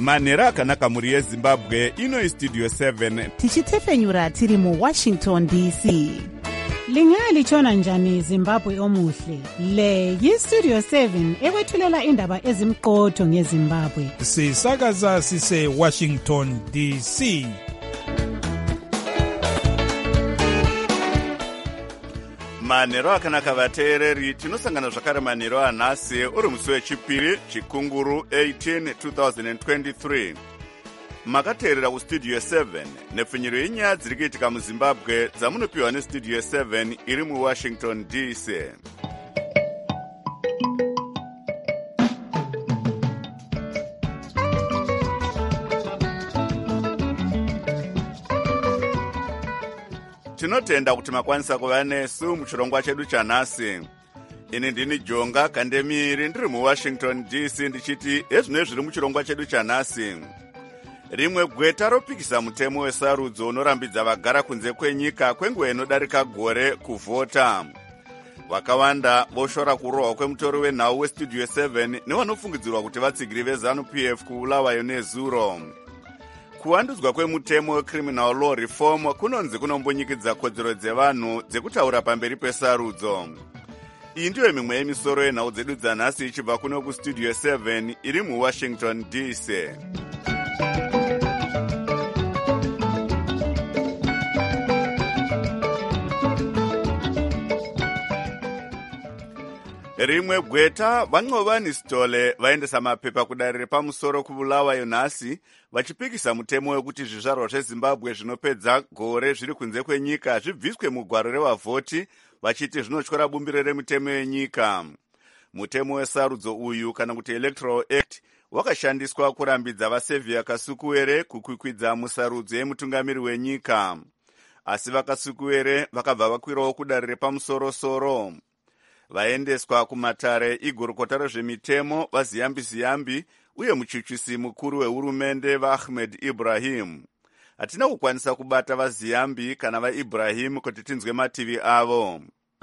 manhero akanaka mhuri yezimbabwe. Ino istudio 7 tichitefenyura tiri muWashington DC. Lingalitshona njani Zimbabwe omuhle? Le yistudio 7 ekwethulela indaba ezimqotho ngeZimbabwe. Sisakaza sise Washington DC. manhero akanaka vateereri. Tinosangana zvakare manhero anhasi uri musi wechipiri chikunguru 18 2023. Makateerera kustudio 7 nepfunyiro yenyaya dziri kuitika muzimbabwe dzamunopiwa nestudio 7 iri muWashington DC. Tinotenda kuti makwanisa kuva nesu muchirongwa chedu chanhasi. Ini ndini Jonga Kandemiri ndiri muWashington DC ndichiti ezvino zviri muchirongwa chedu chanhasi. Rimwe gweta ropikisa mutemo wesarudzo unorambidza vagara kunze kwenyika kwenguva inodarika gore kuvhota. Vakawanda voshora kurohwa kwemutori wenhau westudio 7 nevanofungidzirwa kuti vatsigiri veZANU-PF kuBulawayo nezuro. Kuwandudzwa kwemutemo wecriminal law reform kunonzi kunombonyikidza kodzero dzevanhu dzekutaura pamberi pesarudzo. Iyi ndiyo mimwe yemisoro yenhau dzedu dzanhasi ichibva kuno kustudio 7 iri muWashington DC. Rimwe gweta vaNcovani Stole vaendesa mapepa kudarire pamusoro kuBulawayo nhasi vachipikisa mutemo wekuti zvizvarwa zveZimbabwe zvinopedza gore zviri kunze kwenyika zvibviswe mugwaro revavhoti vachiti zvinotyora bumbiro remitemo yenyika. Mutemo wesarudzo uyu kana kuti Electoral Act wakashandiswa kurambidza vaSevia Kasukuwere kukwikwidza musarudzo yemutungamiri wenyika. Asi vaKasukuwere vakabva vakwirawo kudarire pamusoro-soro. Vaendeswa kumatare igurukota rezvemitemo vaZiyambi uye muchuchisi mukuru wehurumende vaAhmed Ibrahim. Hatina kukwanisa kubata vaZiyambi kana vaIbrahim kuti tinzwe mativi avo.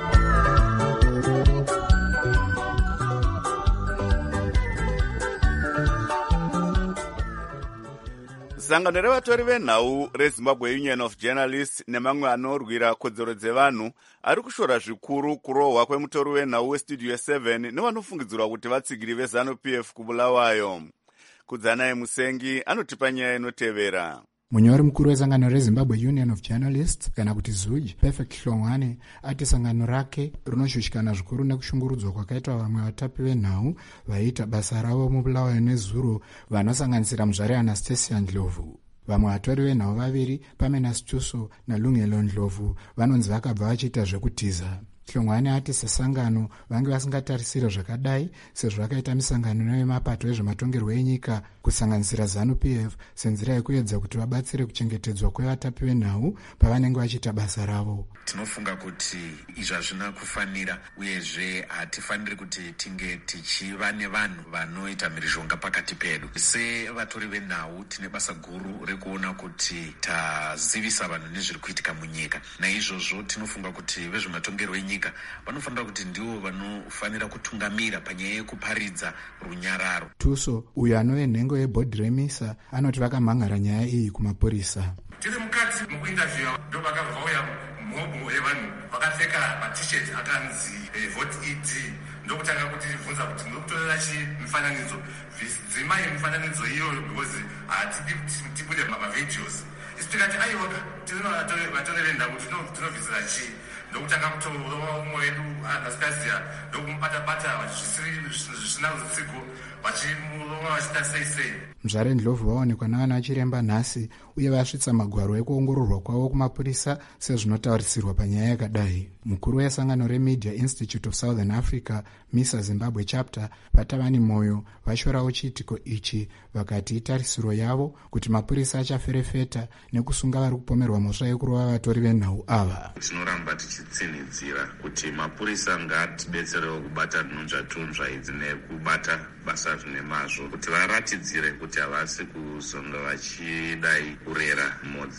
Sangano revatori venhau reZimbabwe Union of Journalists nemamwe anorwira kodzero dzevanhu ari kushora zvikuru kurohwa kwemutori wenhau westudio 7 nevanofungidzirwa kuti vatsigiri veZANU-PF kuBulawayo. Kudzanaye Musengi anotipa nyaya inotevera. Munyori mukuru wesangano reZimbabwe Union of Journalists kana kuti ZUJ Perfect Hlongwane ati sangano rake rinoshushikana zvikuru nekushungurudzwa kwakaitwa vamwe vatapi venhau vaiita basa ravo muBulawayo nezuro vanosanganisira muzvare Anastasia Ndlovu. Vamwe vatori venhau vaviri Pamela Stuso naLungelo Ndlovu vanonzi vakabva vachiita zvekutiza. Hlongwane ati sesangano vange vasingatarisire zvakadai sezvo vakaita misangano nevemapato ezvematongerwo enyika kusanganisira ZANU-PF senzira yekuedza kuti vabatsire kuchengetedzwa kwevatapi venhau pavanenge vachiita basa ravo. Tinofunga kuti izvi hazvina kufanira uyezve hatifaniri kuti tinge tichiva nevanhu vanoita mhirizhonga pakati pedu. Sevatori venhau tine basa guru rekuona kuti tazivisa vanhu nezviri kuitika munyika. Naizvozvo tinofunga kuti vezvematongerwo enyika vanofanira kuti ndivo vanofanira kutungamira panyaya yekuparidza runyararo. Tuso uyo anove nhengo yebhodhi remisa anoti vakamhangara nyaya iyi kumapurisa. Tiri mukati mukuinterview ndo vakavauya mhobo yevanhu vakapfeka matisheti akanzi vote ED ndokutanga kutivhunza kuti munokutorera chii mifananidzo. Dzimai mifananidzo iyoyo because hatidi tibude mavavideos. Isi tikati aiwaka tiri vatori venhau tinovhizira chii ndokutanga kutorova umwe wedu Anastasia ndokumubata-bata zvisina usiku vachimurova vachita sei. Muzvare Ndlovu vaonekwa navana vachiremba nhasi uye vasvitsa magwaro ekuongororwa kwavo kumapurisa sezvinotaurisirwa panyaya yakadai. Mukuru wesangano reMedia Institute of Southern Africa MISA Zimbabwe chapter Patavani Moyo vashorawo chiitiko ichi vakati itarisiro yavo kuti mapurisa achaferefeta nekusunga vari kupomerwa mhosva yekurova vatori venhau ava. Tinoramba tichitsinidzira kuti mapurisa ngatibetserewo kubata nhunzvatunzva idzi nekubata basa zvinemazvo kuti varatidzire kuti havasi kuzonga vachidai kurera modzi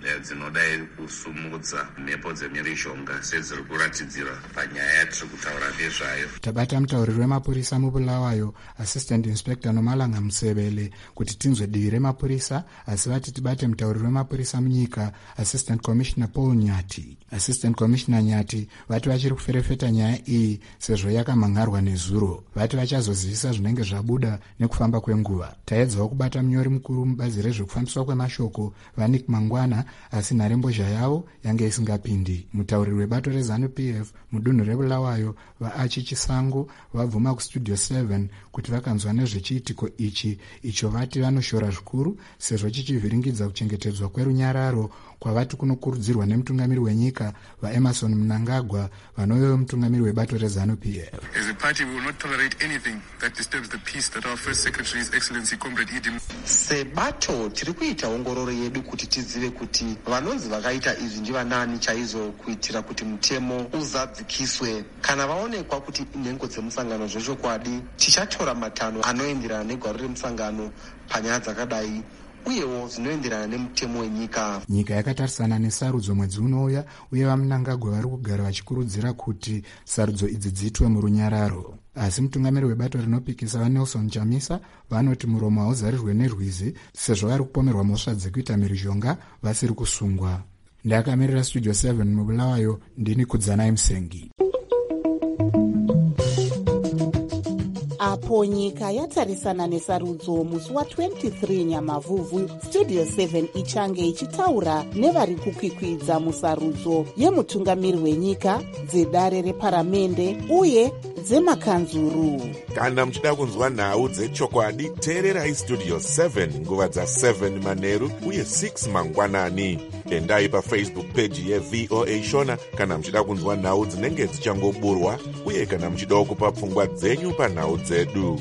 dzinodai kusumudza mhepo dzemhirizhonga sedziri kuratidzira panyaya yatiri kutaura nezvayo. Tabata mutauriri wemapurisa mubulawayo Assistant Inspector Nomalanga Musevele kuti tinzwe divi remapurisa, asi vati tibate mutauriri wemapurisa munyika Assistant Commissioner Paul Nyati. Assistant Commissioner Nyati vati vachiri kuferefeta nyaya iyi sezvo yakamhangarwa nezuro. Vati vachazozivisa zvinenge zvabuda nekufamba kwenguva. Taedzawo kubata munyori mukuru mubazi rezvekufambiswa kwemashoko Vanik Mangwana, asi nharembozha yavo yange isingapindi. Mutauriri webato reZANU-PF mudunhu rebulawayo vaAchi Chisango vabvuma kustudio 7 kuti vakanzwa nezvechiitiko ichi icho vati vanoshora zvikuru sezvo chichivhiringidza kuchengetedzwa kwerunyararo kwavati kunokurudzirwa nemutungamiri wenyika vaEmerson Mnangagwa vanovewo mutungamiri webato reZANU-PF. As a party, we will not tolerate anything that disturbs the peace that our First Secretary, His Excellency Comrade Idi. Sebato tiri kuita ongororo yedu kuti tizive kuti vanonzi vakaita izvi ndivanani chaizvo kuitira kuti mutemo uzadzikiswe. Kana vaonekwa kuti nhengo dzemusangano zvechokwadi, tichatora matanho anoenderana negwaro remusangano panyaya dzakadai uyewo zvinoenderana nemutemo wenyika. Nyika yakatarisana nesarudzo mwedzi unouya uye vaMnangagwa vari kugara vachikurudzira kuti sarudzo idzi dziitwe murunyararo. Asi mutungamiri webato rinopikisa vaNelson Chamisa vanoti muromo hauzarirwe nerwizi sezvo vari kupomerwa mhosva dzekuita mhirizhonga vasiri kusungwa. Ndakamirira studio 7 mubulawayo, ndini Kudzanai Musengi. Apo nyika yatarisana nesarudzo musi wa23 Nyamavhuvhu, studio 7 ichange ichitaura nevari kukwikwidza musarudzo yemutungamiri wenyika, dzedare reparamende uye dzemakanzuru. Kana muchida kunzwa nhau dzechokwadi, teererai studio 7 nguva dza7 manheru uye 6 mangwanani. Endai paFacebook page yeVOA Shona kana muchida kunzwa nhau dzinenge dzichangoburwa uye kana muchida kupa pfungwa dzenyu panhau dzedu.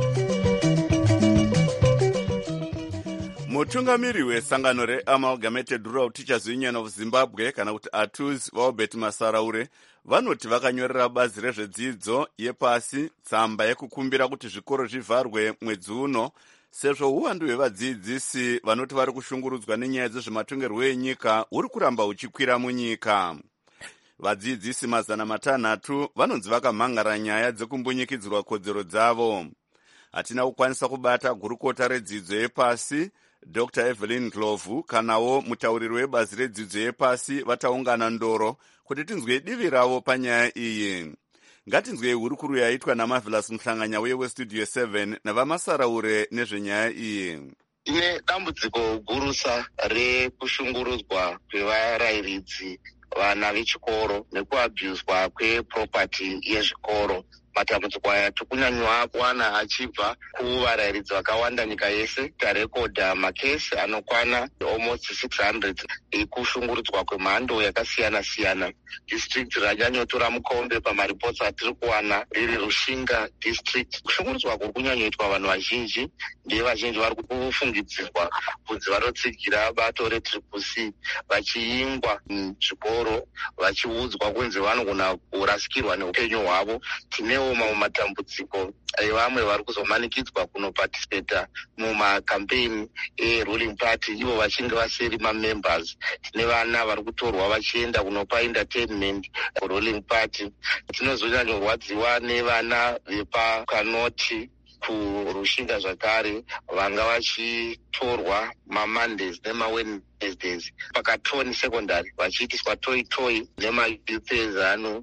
Mutungamiri wesangano reAmalgamated Rural Teachers Union of Zimbabwe kana kuti ATUZ Albert Masaraure vanoti vakanyorera bazi rezvedzidzo yepasi tsamba yekukumbira kuti zvikoro zvivharwe mwedzi uno sezvo uwandu hwevadzidzisi vanoti vari kushungurudzwa nenyaya dzezvematongerwo enyika huri kuramba huchikwira munyika. Vadzidzisi 600 vanonzi vakamhangara nyaya dzekumbunyikidzirwa kodzero dzavo. Hatina kukwanisa kubata gurukota redzidzo yepasi Dr. Evelyn Ndlovu kanawo mutauriri webazi redzidzo yepasi vataungana ndoro kuti tinzwe divi ravo panyaya iyi. Ngatinzwe hurukuru yaitwa naMarvelous Mhlanganya uye westudio 7 navamasaraure nezvenyaya iyi. Ine dambudziko gurusa rekushungurudzwa kwevarayiridzi vana vechikoro nekuabhuswa kweproperty yezvikoro. Matambudziko aya tikunyanywa kuwana achibva kuvarayiridzi vakawanda nyika yese. Tarekodha makesi anokwana almost 600 ekushungurudzwa kwemhando yakasiyana siyana. District ranyanyotora mukombe pamaripotsi atiri kuwana riri Rushinga district. Kushungurudzwa kuri kunyanyoitwa vanhu vazhinji, ndiye vazhinji vari kufungidzirwa kunzi vanotsigira bato reTCC vachiingwa muzvikoro vachiudzwa kunzi vanogona kurasikirwa neupenyu hwavo. Tinewo mamwe matambudziko evamwe vari kuzomanikidzwa kunopatisipeta mumakampeini eruling party ivo vachinge vasiri mamembers. Tine vana vari kutorwa vachienda kunopa entertainment ruling party. Tinozonyanyorwadziwa nevana vepakanoti kurushinga zvakare vanga vachitorwa maMondays nemaWednesdays pakatoni secondary vachiitiswa toi nemayuth ezano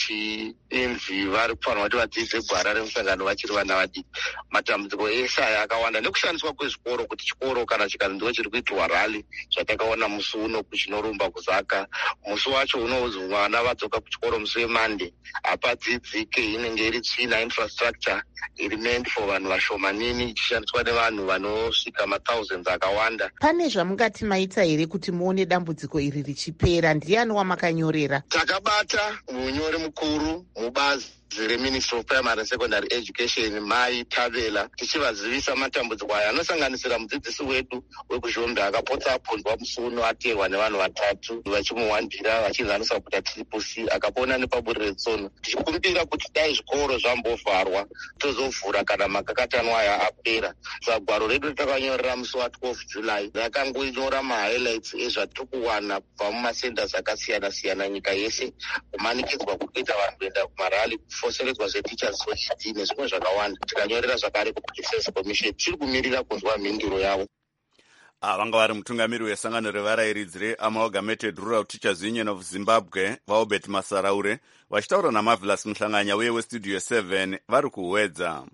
vachinzi vari kufanirwa kuti vadzidze gwara remusangano vachiri vana vadiki. Matambudziko ese aya akawanda nekushandiswa kwezvikoro kuti chikoro kana chikanzi ndiwo chiri kuitirwa rally zvatakaona musi uno kuchinorumba kuzaka. Musi wacho unoudzwa vana vadzoka kuchikoro musi weMonday hapadzidzike, inenge iri tsvina infrastructure iri meant for vanhu vashomanini ichishandiswa nevanhu vanosvika mathousands akawanda. Pane zvamungati maita here kuti muone dambudziko iri richipera? Ndiani wamakanyorera? Takabata munyori mukuru mubazi reMinistry of Primary and Secondary Education Mai Tavela tichivazivisa matambudziko aya anosanganisira mudzidzisi wedu wekuzhombe akapotsa apondwa musuno ateerwa nevanhu vatatu vachimuwandira vachinzi anosakuta TCC akapona nepaburiro retsono tichikumbira kuti dai zvikoro zvambovharwa tozovhura kana makakatanwa aya apera. Gwaro redu ratakanyorera musi wa12 July rakangoinyora mahighlights ezvatiri kuwana kubva mumasenders akasiyana-siyana nyika yese kumanikidzwa kuita vanhu kuenda kumarali kufoseredzwa zveteachers society nezvimwe zvakawanda. Tikanyorera zvakare kuDefense Commission tiri kumirira kunzwa mhinduro yavo. Vanga vari mutungamiri wesangano revarayiridzi reAmalgamated Rural Teachers Union of Zimbabwe vaobert Masaraure vachitaura naMarvelous Muhlanganya uye westudio 7 vari kuhwedza.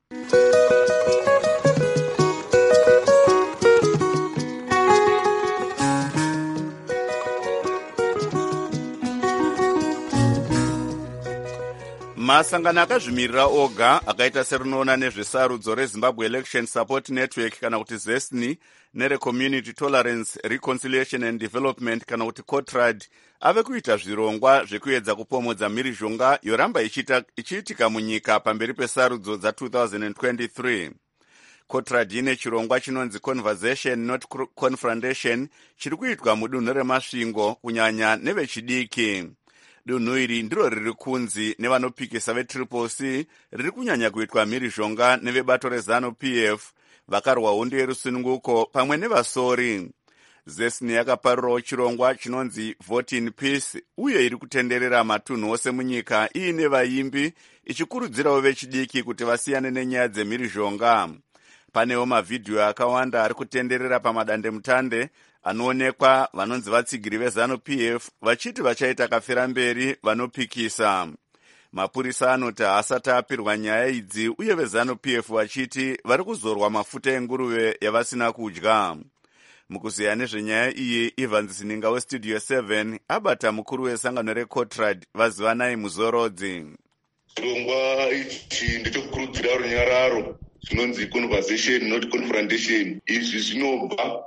Masangano akazvimirira oga akaita serinoona nezvesarudzo reZimbabwe Election Support Network kana kuti ZESNI nereCommunity Tolerance Reconciliation and Development kana kuti COTRAD ave kuita zvirongwa zvekuedza kupomodza mhirizhonga yoramba ichiitika munyika pamberi pesarudzo dza2023. COTRAD ine chirongwa chinonzi Conversation Not Confrontation chiri kuitwa mudunhu remasvingo kunyanya nevechidiki. Dunhu iri ndiro riri kunzi nevanopikisa veTCC riri kunyanya kuitwa mhirizhonga nevebato reZANU-PF vakarwa hondo yerusununguko pamwe nevasori. ZESNI yakaparirawo chirongwa chinonzi Vote in Peace uye iri kutenderera matunhu ose munyika iine vaimbi ichikurudzirawo vechidiki kuti vasiyane nenyaya dzemhirizhonga. Panewo mavhidhiyo akawanda ari kutenderera pamadandemutande anoonekwa vanonzi vatsigiri veZANU-PF vachiti vachaita kafira mberi vanopikisa. Mapurisa anoti haasati apirwa nyaya idzi uye veZANU-PF vachiti vari kuzorwa mafuta enguruve yavasina kudya. Mukuziya nezvenyaya iyi, Evans Sininga westudio 7 abata mukuru wesangano reCOTRAD vazivanai muzorodzi. Chirongwa ichi ndechekukurudzira runyararo zvinonzi Conversation Not Confrontation. Izvi zvinobva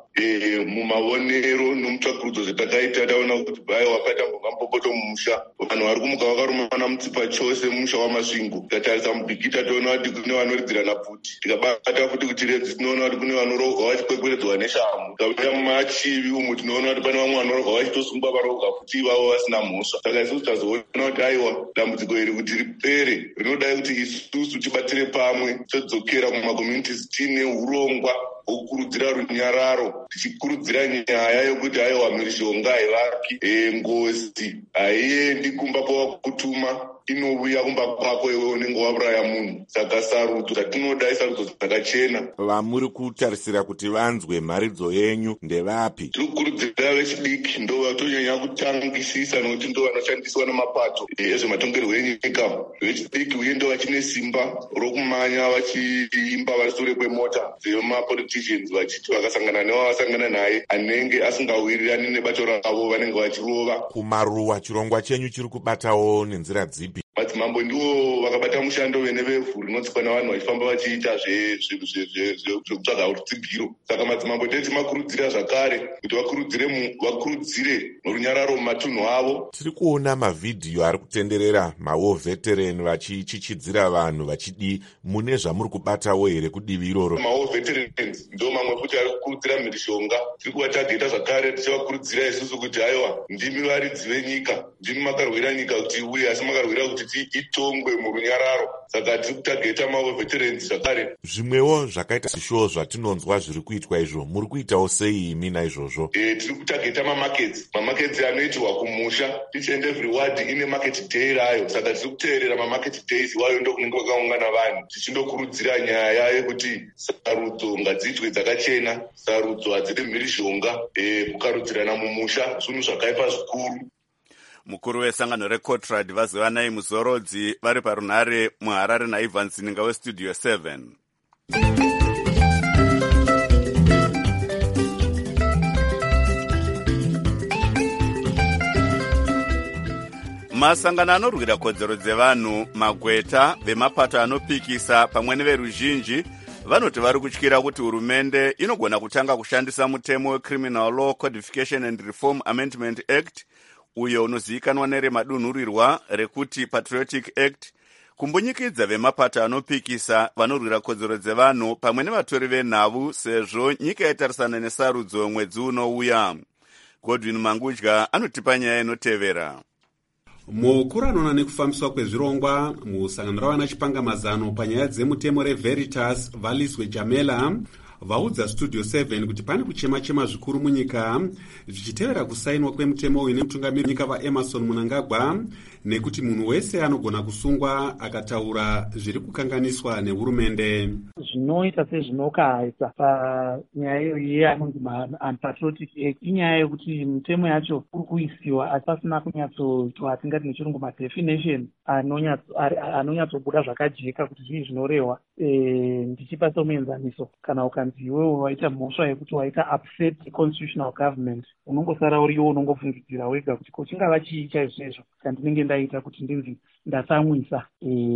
mumaonero nomutsvakurudzo zvatakaita taona kuti bai wakatambuka mupopoto mumusha vanhu vari kumuka vakarumana mutsipa chose mumusha wamasvingo. Tikatarisa mubhigita toona kuti kune vanoridzirana bvuti, tikabata futi kuti redzi tinoona kuti kune vanorogwa vachikwekweredzwa neshamhu. Tikauya mumachivi umu tinoona kuti pane vamwe vanorogwa vachitosungwa varogwa futi ivavo vasina mhosva. Saka isusu tazoona kuti aiwa dambudziko iri kuti ripere rinodai kuti isusu tibatire pamwe todzokera kumakommunities tine urongwa okurudzira runyararo tichikurudzira nyaya yokuti aiwa mhirizhonga haivaki ngozi haiendi kumba kwawakutuma inouya kumba kwako iwe unenge wauraya munhu. Saka sarudzo dzatinoda isarudzo dzakachena. Vamuri kutarisira kuti vanzwe mharidzo yenyu ndevapi? Tiri kukurudzira vechidiki ndo vatonyanya kutangisisa nokuti ndo vanoshandiswa nemapato ezvematongerwo enyika. Vechidiki uye ndo vachine simba rokumanya vachiimba vari sure kwemota dzemapoliticians vachiti vakasangana nevavasangana naye anenge asingawirirani nebato ravo vanenge vachirova. Kumaruwa chirongwa chenyu chiri kubatawo nenzira dzipi? Madzimambo ndiwo vakabata mushando wenevevhu rinotsikwa navanhu vachifamba vachiita zvekutsvaga rutsigiro. Saka madzimambo ndeti makurudzira zvakare kuti vakurudzire runyararo mumatunhu avo. Tiri kuona mavhidhiyo ari kutenderera mawo veteran vachichichidzira vanhu vachidi mune zvamuri kubatawo here kudivi iroro? Mawo veterans ndo mamwe futi ari kukurudzira mhirizhonga. Tiri kuvatageta zvakare tichivakurudzira isusu kuti aiwa ndimi varidzi venyika, ndimi makarwira nyika kuti uye asi makarwira kuti itongwe murunyararo. Saka tiri kutageta mawo veterans zvakare. Zvimwewo zvakaita sezvo zvatinonzwa zviri kuitwa izvo muri kuitawo sei imi naizvozvo? Tiri kutageta mamakets anoitirwa kumusha. Each and every ward ine market day rayo. Saka tiri kuteerera mamarket days iwayo ndo kunenge kwakaungana vanhu tichindokurudzira nyaya yekuti sarudzo ngadziitwe dzakachena, sarudzo hadzidi mhirizhonga, kukarudzirana mumusha zvinhu zvakaipa zvikuru. Mukuru wesangano reCOTRAD vazivanai muzorodzi vari parunhare muHarare naEvans Sininga westudio 7. Masangano anorwira kodzero dzevanhu, magweta, vemapato anopikisa pamwe neveruzhinji vanoti vari kutyira kuti hurumende inogona kutanga kushandisa mutemo weCriminal Law Codification and Reform Amendment Act uyo unozivikanwa neremadunhurirwa rekuti Patriotic Act kumbunyikidza vemapato anopikisa vanorwira kodzero dzevanhu pamwe nevatori venhau sezvo nyika yaitarisana nesarudzo mwedzi unouya. Godwin Mangudya anotipa nyaya inotevera. Mukuru anoona nekufambiswa kwezvirongwa musangano ravana chipangamazano panyaya dzemutemo reVeritas Valiswe Jamela vaudza Studio 7 kuti pane kuchema-chema zvikuru munyika zvichitevera kusainwa kwemutemo uyu nemutungamiri nyika vaEmerson Mnangagwa nekuti munhu wese anogona kusungwa akataura zviri kukanganiswa nehurumende. Zvinoita sezvinokaisa panyaya iyoyi anonzi Unpatriotic Act inyaya yekuti mitemo yacho uri kuisiwa asi pasina kunyatsoitwa atingati nechirungu madefinition anonyatsobuda zvakajeka kuti zvii zvinorehwa. Ndichipa somuenzaniso, kana ukanzi iwewe waita mhosva yekuti waita upset constitutional government, unongosara uriwo unongofungidzira wega kuti kochingava chii chaizvozvo chandinenge ndaita kuti ndinzi ndatsamwisa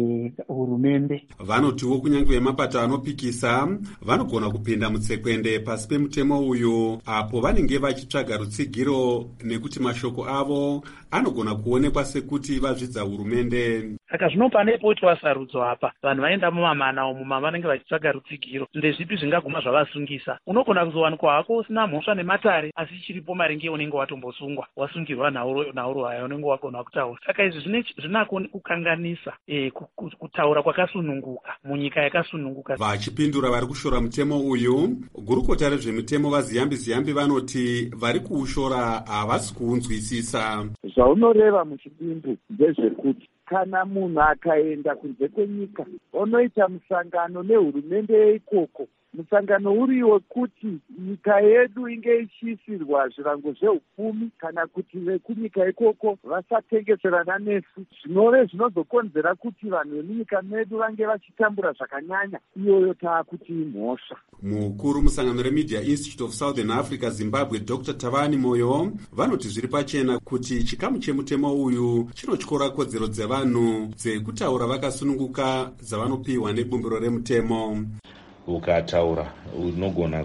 hurumende. Vanotiwo kunyange vemapato anopikisa vanogona kupinda mutsekwende pasi pemutemo uyu apo vanenge vachitsvaga rutsigiro nekuti mashoko avo anogona kuonekwa sekuti vazvidza hurumende. Saka zvino pane poitwa sarudzo apa, vanhu vaenda mumamana umu mavanenge vachitsvaga rutsigiro, ndezvipi zvingaguma zvavasungisa. Unogona kuzowanikwa hako usina mhosva nematare asi chiripo maringe unenge watombosungwa, wasungirwa nauro haya unenge wagona kutaura. Saka izvi zvinako kukanganisa kutaura kwakasununguka munyika yakasununguka. Vachipindura vari kushora mutemo uyu, gurukota rezvemitemo vaZiyambi vanoti vari kuushora havasi kuunzwisisa. Zvaunoreva muchipindu ndezvekuti kana munhu akaenda kunze kwenyika onoita musangano nehurumende yeikoko, musangano uri wekuti nyika yedu inge ichiisirwa zvirango zveupfumi kana kuti vekunyika ikoko vasatengeserana nesu, zvinove zvinozokonzera kuti vanhu vemunyika medu vange vachitambura zvakanyanya, iyoyo taakuti mhosva. Mukuru musangano reMedia Institute of Southern Africa Zimbabwe Dr. Tavani Moyo vanoti zviri pachena kuti chikamu chemutemo uyu chinotyora kodzero dzevanhu dzekutaura vakasununguka dzavanopiwa nebumbiro remutemo. Ukataura unogona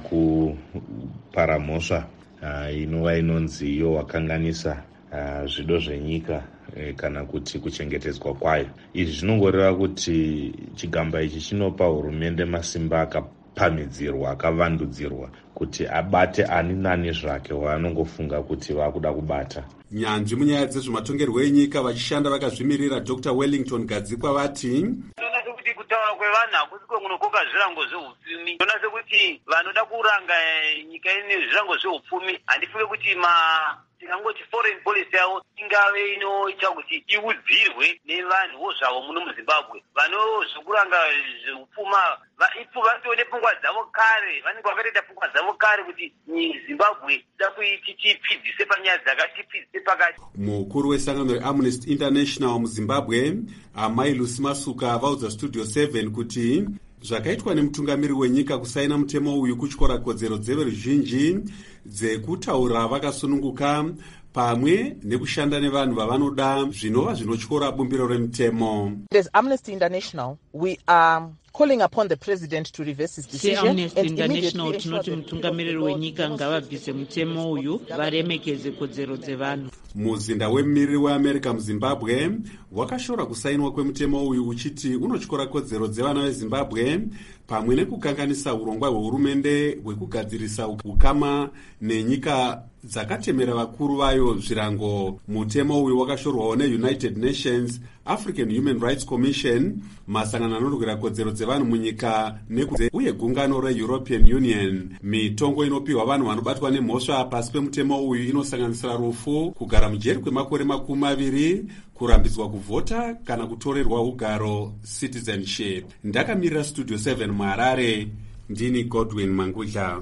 kupara mhosva inova inonzi iyo wakanganisa zvido zvenyika kana kuti kuchengetedzwa kwayo. Izvi zvinongoreva kuti chigamba ichi chinopa hurumende masimba akapamhidzirwa, akavandudzirwa kuti abate ani nani zvake waanongofunga kuti vakuda kubata. Nyanzvi munyaya dzezvematongerwo enyika vachishanda vakazvimirira Dr. Wellington Gadzikwa vati kutaura kwevanhu hakusi kwekunokoka zvirango zveupfumi. Tona sekuti vanoda kuranga nyika ine zvirango zveupfumi, handifunge kuti tingangoti foreign policy yavo ingave inoita kuti iudzirwe nevanhuwo zvavo muno muZimbabwe. Vanozvokuranga zveupfuma vatiwo nepfungwa dzavo kare, vanenge vakatoita pfungwa dzavo kare kuti Zimbabwe ida kuiti tipfidzise panyaya dzakatipfidzise pakati. Mukuru wesangano reAmnesty International muZimbabwe Amai Lucy Masuka vaudza Studio 7 kuti zvakaitwa nemutungamiri wenyika kusaina mutemo uyu kutyora kodzero dzeveruzhinji dzekutaura vakasununguka pamwe nekushanda nevanhu vavanoda zvinova zvinotyora bumbiro remutemo. As Amnesty International, we are calling upon the president to reverse his decision. Amnesty International tinoti mutungamiriri wenyika ngavabvise mutemo uyu varemekedze kodzero dzevanhu. Muzinda wemumiriri weAmerica muZimbabwe wakashora kusainwa kwemutemo uyu uchiti unotyora kodzero dzevana veZimbabwe pamwe nekukanganisa urongwa hwehurumende hwekugadzirisa ukama nenyika dzakatemera vakuru vayo zvirango. Mutemo uyu wakashorwawo neUnited Nations, African Human Rights Commission, masangano anorwira kodzero dzevanhu munyika uye gungano reEuropean Union. Mitongo inopiwa vanhu vanobatwa nemhosva pasi pemutemo uyu inosanganisira rufu, kugara mujeri kwemakore 20, kurambidzwa kuvhota kana kutorerwa ugaro citizenship. Ndakamirira Studio 7 muHarare, ndini Godwin Mangudya.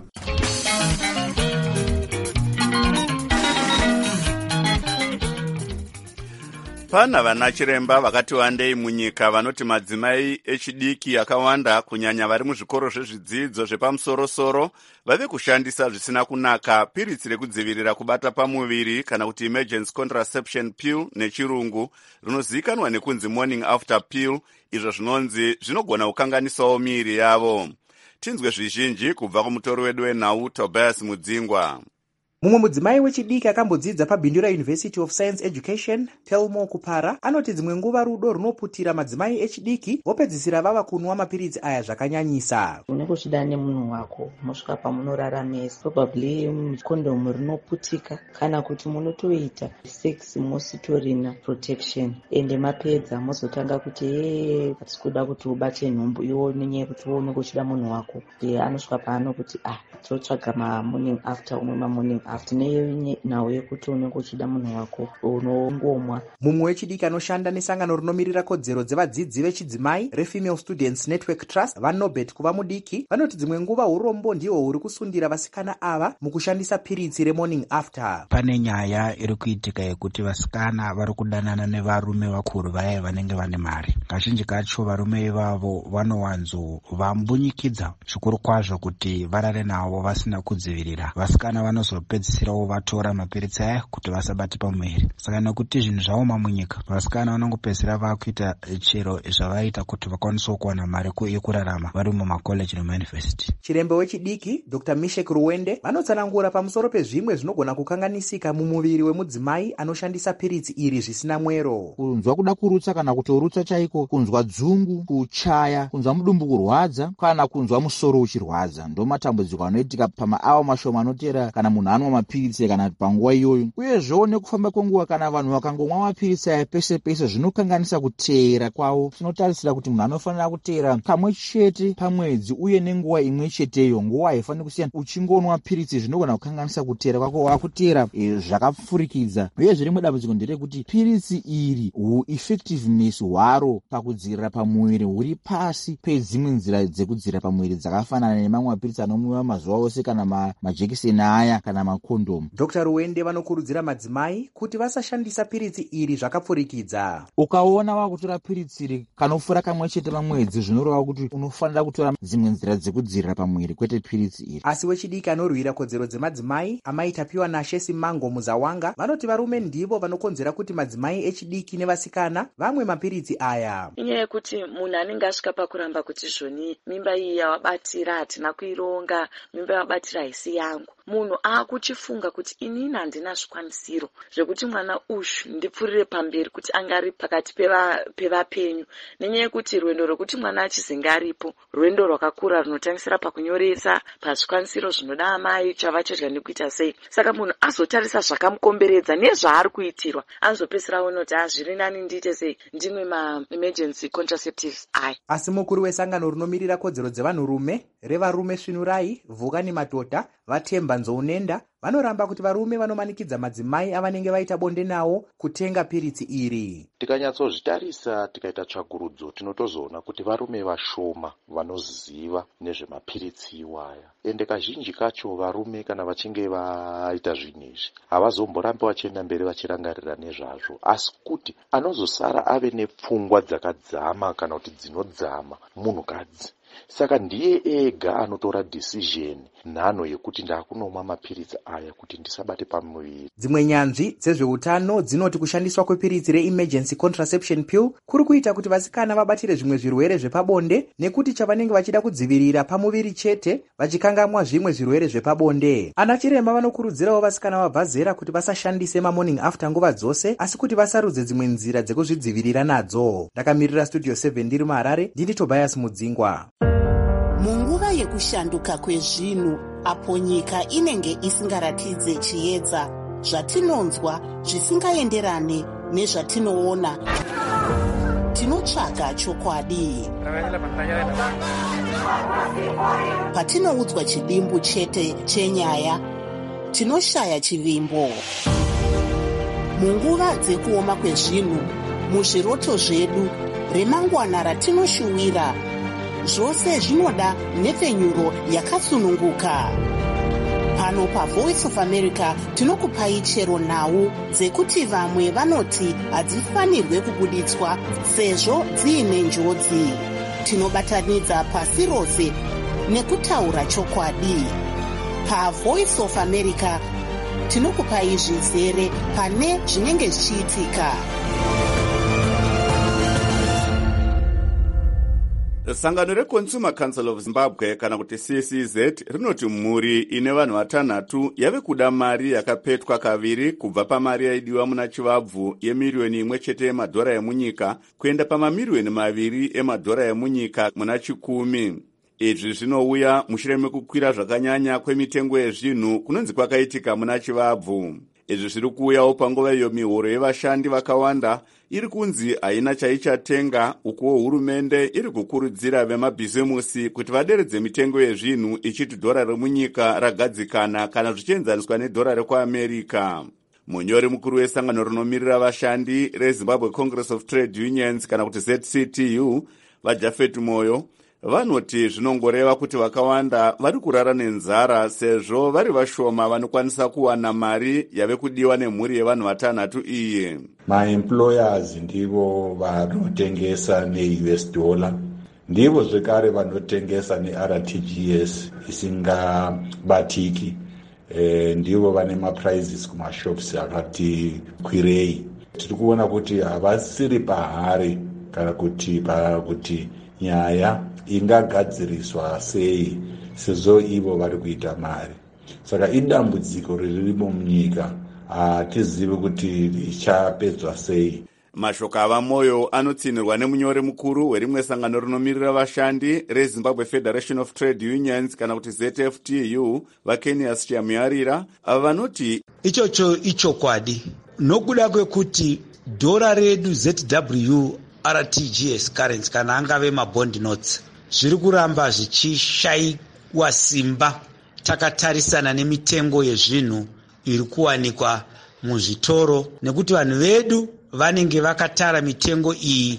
Pana vanachiremba vakati wandei munyika vanoti madzimai echidiki akawanda kunyanya vari muzvikoro zvezvidzidzo zvepamusoro-soro vave kushandisa zvisina kunaka piritsi rekudzivirira kubata pamuviri kana kuti emergency contraception pill nechirungu rinozivikanwa nekunzi morning after pill, izvo zvinonzi zvinogona kukanganisawo miiri yavo. Tinzwe zvizhinji kubva kumutori wedu wenhau Tobias Mudzingwa. Mumwe mudzimai wechidiki akambodzidza paBindura University of Science Education, Telmo Kupara, anoti dzimwe nguva rudo runoputira madzimai echidiki vopedzisira vava kunwa mapiritsi aya zvakanyanyisa. Unenge uchida nemunhu wako mosvika pamunoraramesa, probably kondomu rinoputika kana kuti munotoita sex mositorina protection ende mapedza mozotanga kuti patisi kuda kuti ubate nhumbu iwo nenyaya kuti uoneke uchida munhu wako. Anosvika paano kuti totsvaga morning after umwe morning after nenhau yekuti unenge uchida munhu wako unongomwa. Mumwe wechidiki anoshanda nesangano rinomirira kodzero dzevadzidzi vechidzimai reFemale Students Network Trust, vaNobet kuva mudiki, vanoti dzimwe nguva urombo ndihwo huri kusundira vasikana ava mukushandisa piritsi remorning after. Pane nyaya iri kuitika yekuti vasikana vari kudanana nevarume vakuru vaya vanenge vane mari. Kazhinji kacho varume ivavo vanowanzovambunyikidza zvikuru kwazvo kuti varare navo vasina kudzivirira. Vasikana vanozopedzisirawo vatora mapiritsi aya kuti vasabate pamuviri. Saka nekuti zvinhu zvaoma munyika, vasikana vanongopedzisira vakuita chero zvavaita kuti vakwanisewo kuwana mari yekurarama vari mumakoleji nemayunivhesiti. Chirembe wechidiki Dr. Mishek Ruwende vanotsanangura pamusoro pezvimwe zvinogona kukanganisika mumuviri wemudzimai anoshandisa piritsi iri zvisina mwero. Kunzwa kuda kurutsa kana kutorutsa chaiko, kunzwa dzungu, kuchaya, kunzwa mudumbu kurwadza kana kunzwa musoro uchirwadza ndo matambudziko anoitika pamaawa mashoma anotera kana munhu anwa mapiritsi kana panguva iyoyo. Uyezvewo nekufamba kwenguva kana vanhu vakangomwa mapiritsi aya pese pese zvinokanganisa kuteera kwavo. Tinotarisira kuti munhu anofanira kuteera kamwe chete pamwedzi uye nenguva imwe cheteyo. Nguva haifaniri kusiyana. Uchingonwa piritsi zvinogona kukanganisa kuteera kwako wakuteera zvakapfurikidza. Uyezve rimwe dambudziko nderekuti piritsi iri effectiveness hwaro pakudzivirira pamuviri huri pasi pedzimwe nzira dzekudzivirira pamuviri dzakafanana nemamwe mapiritsi anomwiwa mazuva ose kana majekiseni aya kana makondomu. Dr. Ruwende vanokurudzira madzimai kuti vasashandisa piritsi iri zvakapfurikidza. Ukaona wakutora piritsi iri kanofura kamwe chete pamwedzi zvinoreva kuti unofanira kutora dzimwe nzira dzekudzivirira pamuviri kwete piritsi iri. Asi wechidiki anorwira kodzero dzemadzimai amaitapiwa naShesi Mango Muzawanga vanoti varume ndivo vanokonzera kuti madzimai echidiki nevasikana vamwe mapiritsi aya. Inyaya yekuti munhu anenge asvika pakuramba kuti zvoni mimba iyi yawabatira hatina kuironga, mimba yawabatira haisi yangu, munhu akuchifunga kuti inini handina zvikwanisiro zvekuti mwana uyu ndipfurire pamberi kuti angari pakati pevapenyu, nenyaya yekuti rwendo rwekuti mwana achizenge aripo rwendo rwakakura runotangisira pakunyoresa, pazvikwanisiro zvinoda amai, chava chodya nekuita sei. Saka munhu azotarisa zvakamukomberedza nezvaari kuitirwa anozopedzisira aona kuti zviri nani ndiite sei, ndimwe ma-emergency contraceptives aya. Asi mukuru wesangano rinomirira kodzero dzevanhurume revarume Svinurai Vukani Matota vaTemba Nzounenda vanoramba kuti varume vanomanikidza madzimai avanenge vaita bonde nawo kutenga piritsi iri. Tikanyatsozvitarisa tikaita tsvagurudzo tinotozoona kuti varume vashoma vanoziva nezvemapiritsi iwaya. Ende kazhinji kacho varume kana vachinge vaita zvinhu izvi havazomborambi vachienda mberi vachirangarira nezvazvo, asi kuti anozosara ave nepfungwa dzakadzama kana kuti dzinodzama munhukadzi. Saka ndiye ega anotora decision nhano yekuti ndakunomwa mapiritsi aya kuti ndisabate pamuviri. Dzimwe nyanzvi dzezveutano dzinoti kushandiswa kwepiritsi re-emergency contraception pill kuri kuita kuti vasikana vabatire zvimwe zvirwere zvepabonde nekuti chavanenge vachida kudzivirira pamuviri chete vachikangamwa zvimwe zvirwere zvepabonde. Ana chiremba vanokurudzirawo vasikana vabva zera kuti vasashandise mamorning after nguva dzose asi kuti vasarudze dzimwe nzira dzekuzvidzivirira nadzo. Ndakamirira Studio 7 ndiri muHarare, ndini Tobias Mudzingwa. Munguva yekushanduka kwezvinhu apo nyika inenge isingaratidze chiedza, zvatinonzwa zvisingaenderane nezvatinoona, tinotsvaga chokwadi. Patinoudzwa chidimbu chete chenyaya, tinoshaya chivimbo. Munguva dzekuoma kwezvinhu, muzviroto zvedu, remangwana ratinoshuwira, zvose zvinoda nhepfenyuro yakasununguka. Pano paVoice of America tinokupai chero nhau dzekuti vamwe vanoti hadzifanirwe kubuditswa sezvo dziine njodzi. Tinobatanidza pasi rose nekutaura chokwadi. PaVoice of America tinokupai zvizere pane zvinenge zvichiitika. Sangano reConsumer Council of Zimbabwe kana kuti CCZ rinoti mhuri ine vanhu vatanhatu yave kuda mari yakapetwa kaviri kubva pamari yaidiwa muna chivabvu yemiriyoni 1 chete yemadhora emunyika kuenda pamamiliyoni 2 emadhora emunyika muna chikumi. Izvi zvinouya mushure mekukwira zvakanyanya kwemitengo yezvinhu kunonzi kwakaitika muna chivabvu. Izvi zviri kuuyawo panguva iyo mihoro yevashandi vakawanda iri kunzi haina chaichatenga, ukuwo hurumende iri kukurudzira vemabhizimusi kuti vaderedze mitengo yezvinhu ichiti dhora remunyika ragadzikana kana zvichienzaniswa nedhora rekuAmerica. Munyori mukuru wesangano rinomirira vashandi reZimbabwe Congress of Trade Unions kana kuti ZCTU vaJafet Moyo vanoti zvinongoreva kuti vakawanda vari kurara nenzara sezvo vari vashoma vanokwanisa kuwana mari yave kudiwa nemhuri yevanhu vatanhatu iyi. Maemployers ndivo vanotengesa neUS dollar, ndivo zvekare vanotengesa neRTGS isingabatiki, ndivo vane maprizes kumashops akati kwirei. Tiri kuona kuti havasiri pahari kana kuti nyaya ingagadziriswa sei sezvo ivo vari kuita mari. Saka idambudziko ririmo munyika, hatizivi kuti richapedzwa sei. Mashoko ava Moyo anotsinirwa nemunyori mukuru werimwe sangano rinomirira vashandi reZimbabwe Federation of Trade Unions kana kuti ZFTU vaKenias Chamuyarira, ava vanoti ichocho ichokwadi nokuda kwekuti dhora redu ZW RTGS currency kana angave mabond notes zviri kuramba zvichishaiwa simba takatarisana nemitengo yezvinhu iri kuwanikwa muzvitoro, nekuti vanhu vedu vanenge vakatara mitengo iyi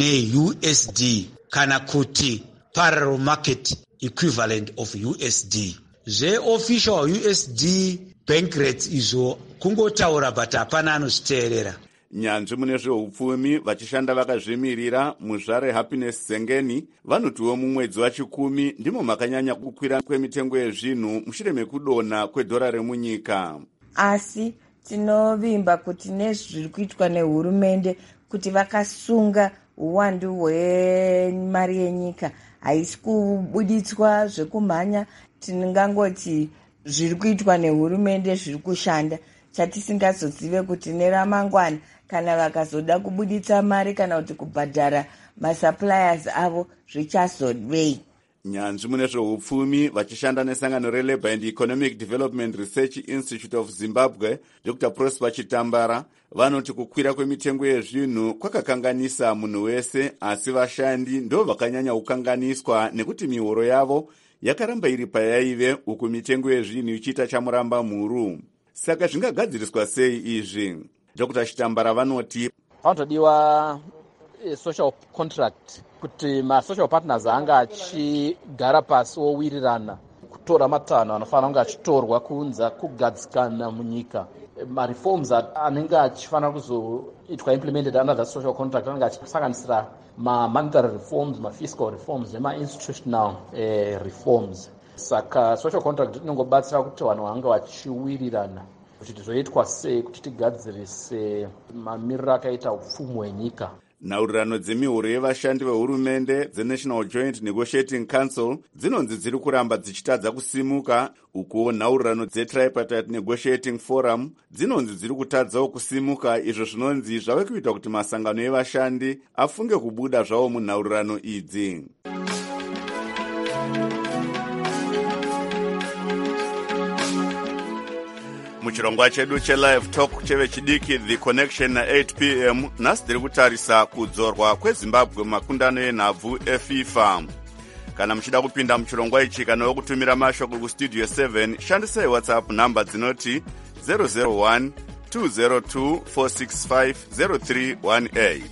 neUSD kana kuti parallel market equivalent of USD. Official USD bank rates izvo kungotaura but hapana anozviteerera. Nyanzvi mune zveupfumi vachishanda vakazvimirira muzvare Happiness Zengeni vanotiwo mumwedzi wachikumi ndimo makanyanya kukwira kwemitengo yezvinhu mushure mekudonha kwedhora remunyika. Asi tinovimba kuti nezviri kuitwa nehurumende kuti vakasunga uwandu hwemari yenyika haisi kubuditswa zvekumhanya, tinongangoti zviri kuitwa nehurumende zviri kushanda. Chatisingazozive kuti neramangwana kana vakazoda kubuditsa mari kana kuti kubhadhara masuppliers avo zvichazodei. Nyanzvi mune zveupfumi vachishanda nesangano reLabour and Economic Development Research Institute of Zimbabwe Dr. Prosper Chitambara vanoti kukwira kwemitengo yezvinhu kwakakanganisa munhu wese, asi vashandi ndo vakanyanya kukanganiswa nekuti mihoro yavo yakaramba iri payaive uku mitengo yezvinhu ichiita chamuramba mhuru. Saka zvingagadziriswa sei izvi? Dr. Chitambara vanoti panotodiwa social contract kuti ma-social partners anga achigara pasi owirirana kutora matanho anofanira kunge achitorwa kunza kugadzikana munyika. Ma-reforms anenge achifanira kuzoitwa implemented under that social contract anenge achisanganisira ma-monetary reforms, ma-fiscal reforms nema-institutional reforms. Saka social contract inongobatsira kuti vanhu vange vachiwirirana kuti tizoitwa sei kuti tigadzirise mamiriro akaita upfumi hwenyika. Nhaurirano dzemihoro yevashandi vehurumende dzeNational Joint Negotiating Council dzinonzi dziri kuramba dzichitadza kusimuka, ukuwo nhaurirano dzeTripartite Negotiating Forum dzinonzi dziri kutadzawo kusimuka, izvo zvinonzi zvave kuita kuti masangano evashandi afunge kubuda zvavo munhaurirano idzi. Muchirongwa chedu chelive talk chevechidiki The Connection na 8 p.m. nhasi tiri kutarisa kudzorwa kweZimbabwe makundano enhabvu eFIFA. Kana muchida kupinda muchirongwa ichi kana wokutumira mashoko kustudio 7, shandisai WhatsApp namba dzinoti 001 202 465 0318.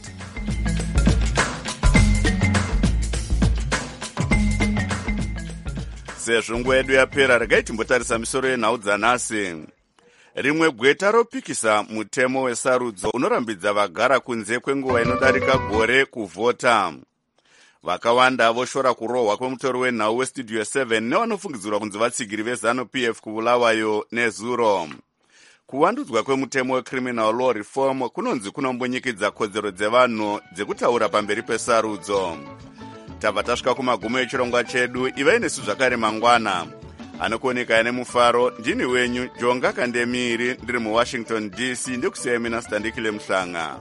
Sezvo nguva yedu yapera, regai timbotarisa misoro yenhau dzanhasi. Rimwe gweta ropikisa mutemo wesarudzo unorambidza vagara kunze kwenguva inodarika gore kuvhota. Vakawanda voshora kurohwa kwemutori wenhau westudio 7 nevanofungidzirwa kunzi vatsigiri veZANU-PF kuBulawayo nezuro. Kuvandudzwa kwemutemo wecriminal law reform kunonzi kunombonyikidza kodzero dzevanhu dzekutaura pamberi pesarudzo. tabva tasvika kumagumo echirongwa chedu. ivai nesu zvakare mangwana. Anokuoneka nemufaro ndini wenyu Jonga Kandemiri ndiri muWashington DC ndikusiyai mina Standikile Mhlanga.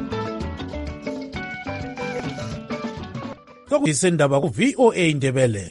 Sendaba ku VOA Ndebele.